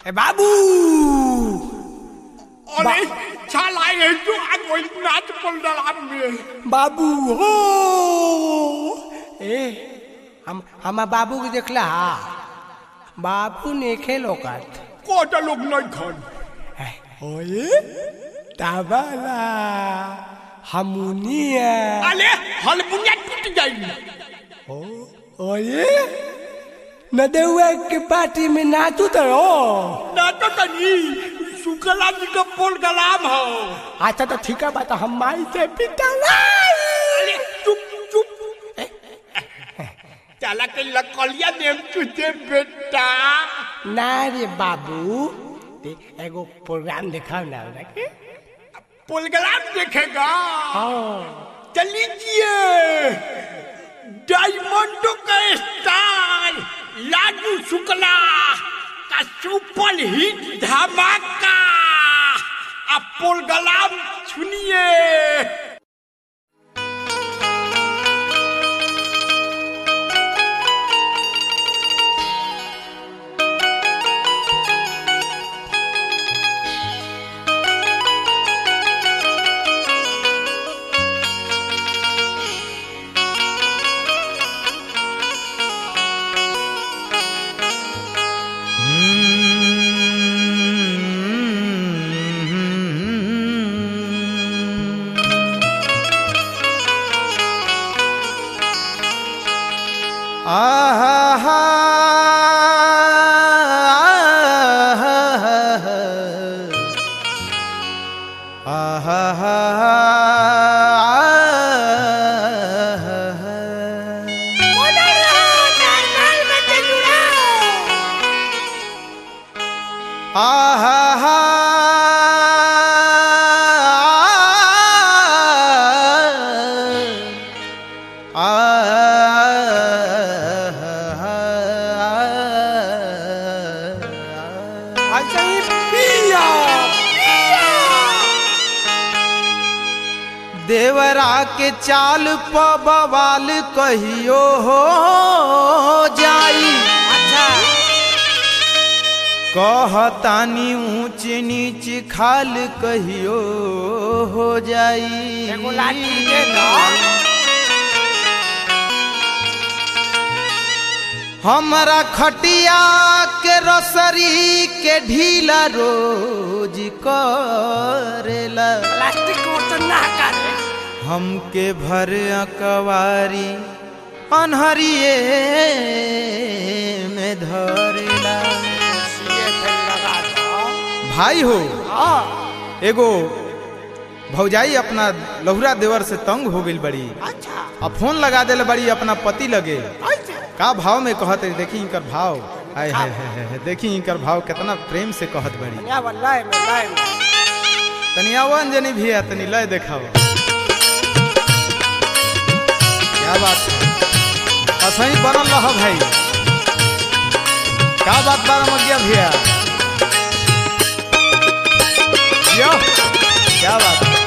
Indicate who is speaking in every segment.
Speaker 1: बाबू
Speaker 2: अरे साला ये जो आज वही नाच पल डाला में
Speaker 1: बाबू हो ए हम बाबू के देखला बाबू ने खेलो काट
Speaker 2: कोटा लोग नहीं खान
Speaker 1: ओए ताबाला हारमोनिया
Speaker 2: अरे हारमोनिया टूट जाएगी
Speaker 1: ओए नदेवा के पार्टी में नाचू तो
Speaker 2: नाचो तो नहीं शुक्ला जी का पोल गलाम हो।
Speaker 1: अच्छा तो ठीक है बात हम माई से पिटा
Speaker 2: चुप चुप चला के लकलिया देव तुझे बेटा
Speaker 1: ना रे बाबू एगो प्रोग्राम दिखाओ ना के
Speaker 2: पोलग्राम देखेगा चल लीजिए डायमंडो का स्टार लाडू शुक्ला का सुपर हिट धमाका अब पोलग्राम सुनिए।
Speaker 3: देवरा के चाल प बवाल कहियो हो जाई। अच्छा कहतानी ऊंच नीच खाल कहियो हो जाई।
Speaker 1: एगो लाठी दे दो
Speaker 3: हमरा खटिया के रसरी के ढीला रोज करेला।
Speaker 1: प्लास्टिक को ना करे
Speaker 3: हमके भर अकवारी अनहरिए में धरेला। भाई हो एगो भौजाई अपना लहुरा देवर से तंग हो गई बड़ी।
Speaker 1: अच्छा
Speaker 3: अब फोन लगा देले बड़ी अपना पति लगे। का भाव में कहत देखी इनकर भाव आय है देखी इनकर भाव कितना प्रेम से कहत बड़ी। तनिया अंजनी भी है तनी लय देखाओ क्या बात है असही बनल रह भाई। क्या बात बारमगिया भैया क्या बात है।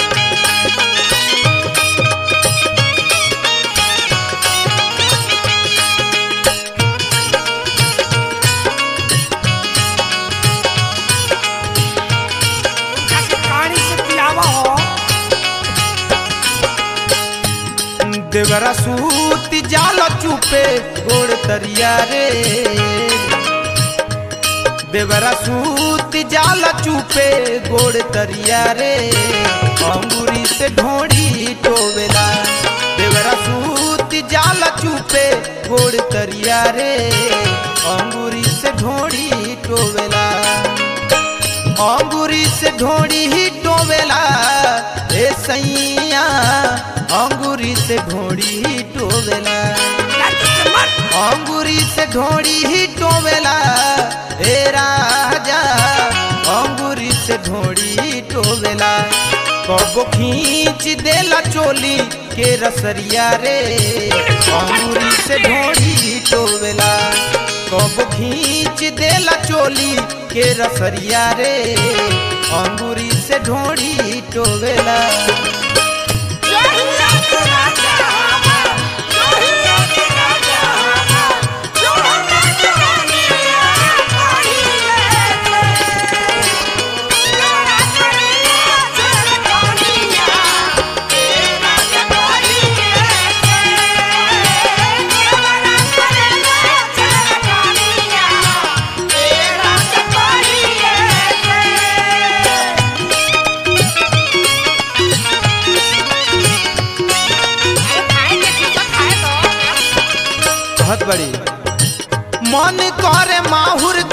Speaker 3: देवरा सूत जाला चुपे गोड़ तरिया रे। देवरा सूत जाला चुपे गोड़ तरिया रे। अंगूरी से ढोड़ी टोवेला। देवरा सूत जाला चुपे गोड़ तरिया रे। अंगूरी से ढोड़ी टोवेला। अंगूरी से ढोड़ी ही टोवेला ए सैया। अंगूरी से ढोड़ी ही टोवेला। अंगूरी से ढोड़ी ही टोवेला ए राजा। अंगूरी से ढोड़ी ही टोवेला। कबो खींच देला चोली के रसरिया रे। अंगूरी से ढोड़ी ही टोवेला। कबो खींच देला चोली के रसरिया रे। अंगूरी से ढोड़ी ही टोवेला।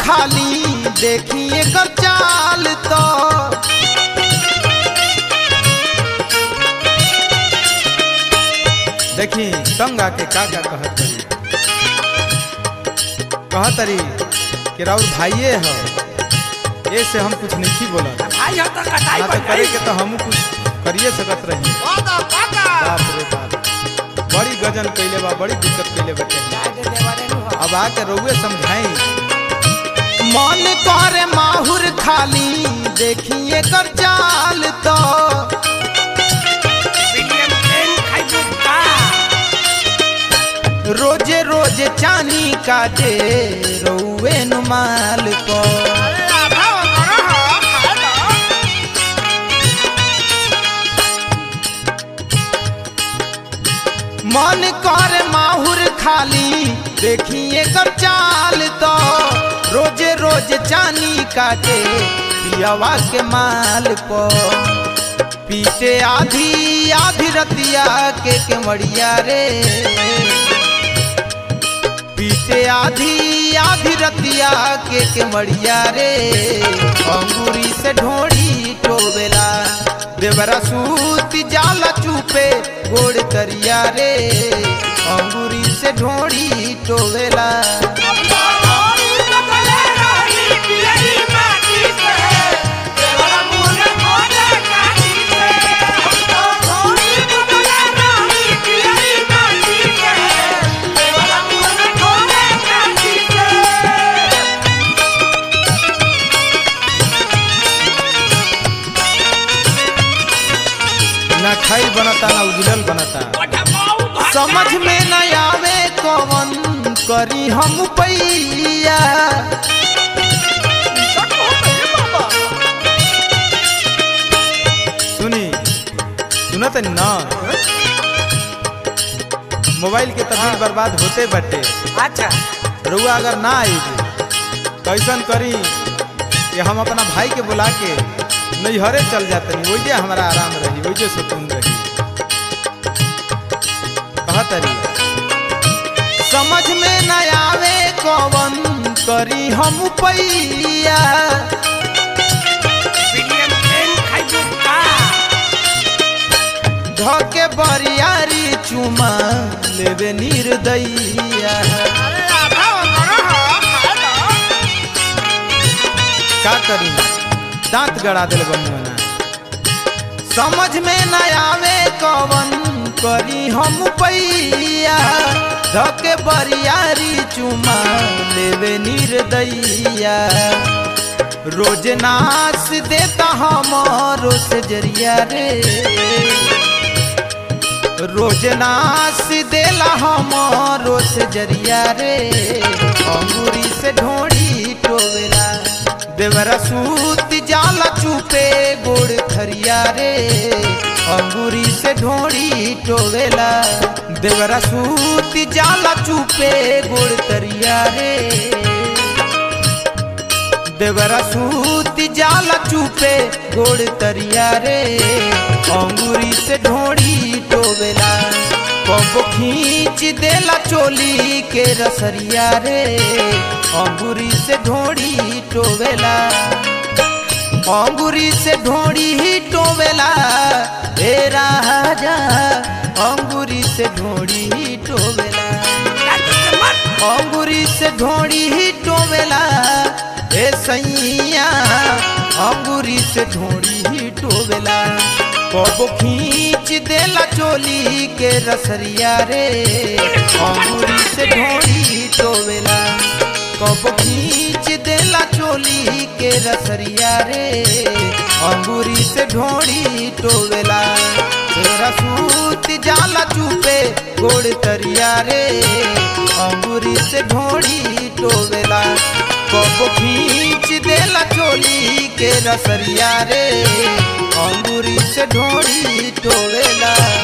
Speaker 3: खाली देखिए कर चाल तो देखी टंगा के का कहत तरी कि राउर भाइये है ये से हम कुछ नहीं बोला
Speaker 2: भाई हो तो कटाई
Speaker 3: ना तो करे के तो हम कुछ करिए सकत रही बाप रे बाप बड़ी गजन कैले बा बड़ी दिक्कत कैले बटे अब आके रउए समझाई मन करे माहुर खाली देखिए कर चाल तो रोजे रोजे चानी काटे रउए नुमाल को मन कर माहुर खाली देखिए कर चाल तो रोजे रोजे चानी काटे पियावा के माल को पीटे आधी आधी रतिया के मड़िया रे पीटे आधी आधी रतिया के मड़िया रे अंगूरी से ढोड़ी टोवेला देवरा सूती जाला चुपे गोड़ तरिया रे अंगूरी से ढोड़ी टोवेला ना खाई बनता ना उजलल बनता समझ में न आवे कौन करी हम पैया सुनी सुनत ना मोबाइल के तस्वीर बर्बाद होते बटे
Speaker 2: अच्छा
Speaker 3: रुआ अगर ना आई तो ऐसा करी कि हम अपना भाई के बुला के नैहरे चल जाते वही हमारा आराम रही वही सुकून रही कहतरी समझ में न आवे कौन करी हम पैया धके बरियारी चुमा लेवे निर्दयिया का करी दांत गड़ा दिल बमुना समझ में न आवे कौन करी हम पैया धके बरियारी चुमा लेवे निर्दयिया रोज नाश देता हमारो से जरिया रे रोज नाश देला हमारो से जरिया रे अंगूरी से ढोड़ी टोवेला देवरा सूत जाला चुपे गोड़ खरिया रे अंगूरी से ढोड़ी टोवेला देवरा सूत जाला चुपे गोड़ तरिया रे देवरा सूत जाला चुपे गोड़ तरिया रे अंगूरी से ढोड़ी टोवेला कबो खींच देला चोली के रसरिया रे अंगूरी से ढोड़ी टोवेला अंगूरी से ढोड़ी ही टोवेला हे राजा अंगूरी से ढोड़ी ही टोवेला अंगूरी से ढोड़ी ही टोवेला हे सैया अंगूरी से ढोड़ी ही टोवेला कबो खींच देला चोली के रसरिया रे अंगूरी से ढोड़ी टोवेला कबो खींच देला चोली के रसरिया रे अंगूरी से ढोड़ी टोवेला तेरा सूत जाला चुपे गोड़ तरिया रे अंगूरी से ढोड़ी टोवेला कबो खींच देला चोली के रसरिया रे अंगूरी से ढोड़ी टोवेला।